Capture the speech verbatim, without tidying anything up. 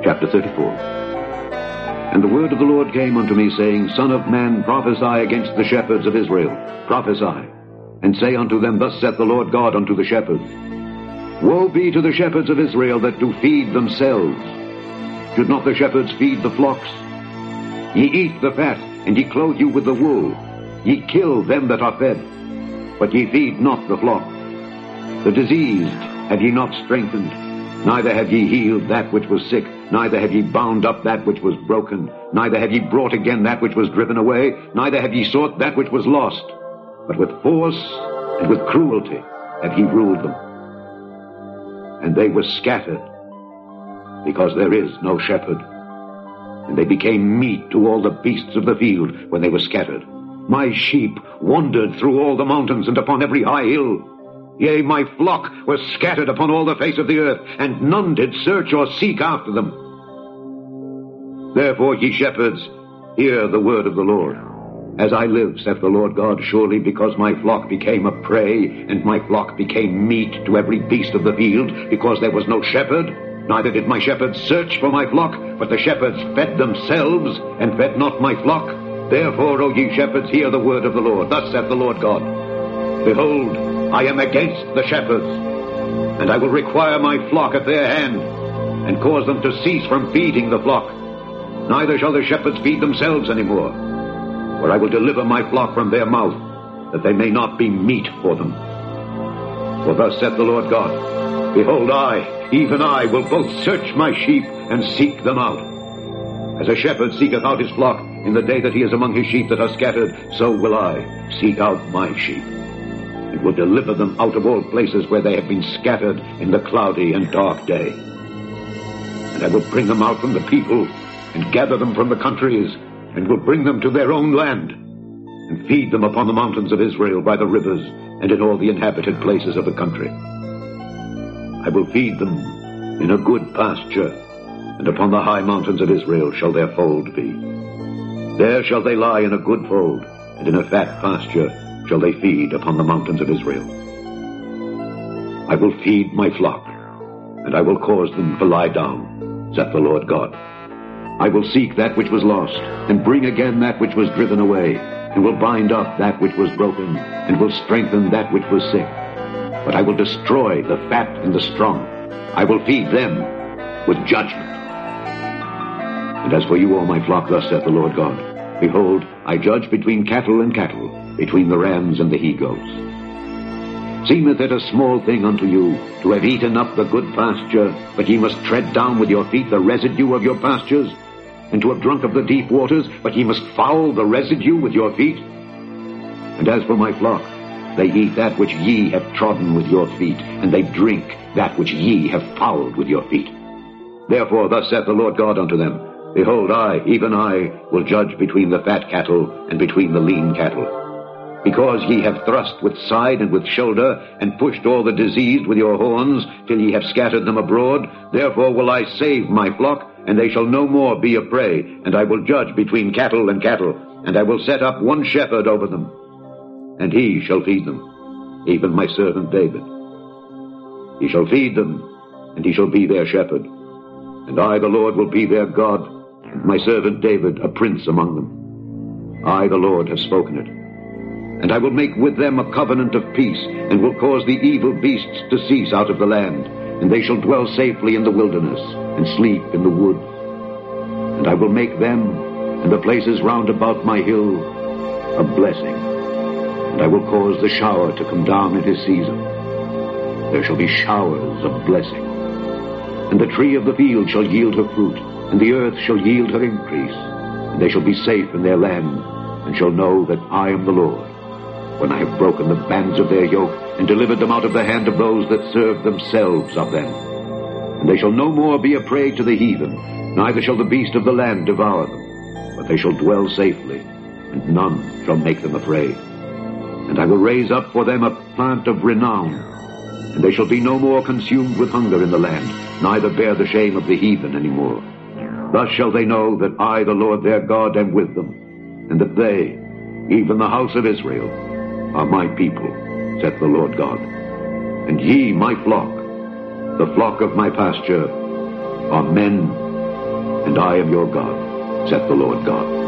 Chapter thirty-four. And the word of the Lord came unto me, saying, Son of man, prophesy against the shepherds of Israel. Prophesy, and say unto them, Thus saith the Lord God unto the shepherds, Woe be to the shepherds of Israel that do feed themselves. Should not the shepherds feed the flocks? Ye eat the fat, and ye clothe you with the wool. Ye kill them that are fed, but ye feed not the flock. The diseased have ye not strengthened, neither have ye healed that which was sick, neither have ye bound up that which was broken, neither have ye brought again that which was driven away, neither have ye sought that which was lost. But with force and with cruelty have ye ruled them. And they were scattered, because there is no shepherd. And they became meat to all the beasts of the field when they were scattered. My sheep wandered through all the mountains and upon every high hill. Yea, my flock was scattered upon all the face of the earth, and none did search or seek after them. Therefore, ye shepherds, hear the word of the Lord. As I live, saith the Lord God, surely because my flock became a prey, and my flock became meat to every beast of the field, because there was no shepherd, neither did my shepherds search for my flock, but the shepherds fed themselves, and fed not my flock. Therefore, O ye shepherds, hear the word of the Lord. Thus saith the Lord God, Behold, I am against the shepherds, and I will require my flock at their hand, and cause them to cease from feeding the flock. Neither shall the shepherds feed themselves any more, for I will deliver my flock from their mouth, that they may not be meat for them. For thus saith the Lord God, Behold, I, even I, will both search my sheep and seek them out. As a shepherd seeketh out his flock in the day that he is among his sheep that are scattered, so will I seek out my sheep, and will deliver them out of all places where they have been scattered in the cloudy and dark day. And I will bring them out from the people, and gather them from the countries, and will bring them to their own land, and feed them upon the mountains of Israel by the rivers, and in all the inhabited places of the country. I will feed them in a good pasture, and upon the high mountains of Israel shall their fold be. There shall they lie in a good fold, and in a fat pasture shall they feed upon the mountains of Israel. I will feed my flock, and I will cause them to lie down, saith the Lord God. I will seek that which was lost, and bring again that which was driven away, and will bind up that which was broken, and will strengthen that which was sick. But I will destroy the fat and the strong. I will feed them with judgment. And as for you, O my flock, thus saith the Lord God, Behold, I judge between cattle and cattle, between the rams and the he-goats. Seemeth it a small thing unto you to have eaten up the good pasture, but ye must tread down with your feet the residue of your pastures, and to have drunk of the deep waters, but ye must foul the residue with your feet? And as for my flock, they eat that which ye have trodden with your feet, and they drink that which ye have fouled with your feet. Therefore thus saith the Lord God unto them, Behold, I, even I, will judge between the fat cattle and between the lean cattle. Because ye have thrust with side and with shoulder, and pushed all the diseased with your horns, till ye have scattered them abroad, therefore will I save my flock, and they shall no more be a prey, and I will judge between cattle and cattle, and I will set up one shepherd over them, and he shall feed them, even my servant David. He shall feed them, and he shall be their shepherd, and I, the Lord, will be their God, and my servant David a prince among them. I, the Lord, have spoken it. And I will make with them a covenant of peace, and will cause the evil beasts to cease out of the land, and they shall dwell safely in the wilderness, and sleep in the woods. And I will make them, and the places round about my hill, a blessing. And I will cause the shower to come down in his season. There shall be showers of blessing. And the tree of the field shall yield her fruit, and the earth shall yield her increase. And they shall be safe in their land, and shall know that I am the Lord, when I have broken the bands of their yoke, and delivered them out of the hand of those that serve themselves of them. And they shall no more be a prey to the heathen, neither shall the beast of the land devour them, but they shall dwell safely, and none shall make them afraid. And I will raise up for them a plant of renown, and they shall be no more consumed with hunger in the land, neither bear the shame of the heathen any more. Thus shall they know that I, the Lord their God, am with them, and that they, even the house of Israel, are my people, saith the Lord God. And ye, my flock, the flock of my pasture, are men and I am your God, saith the Lord God.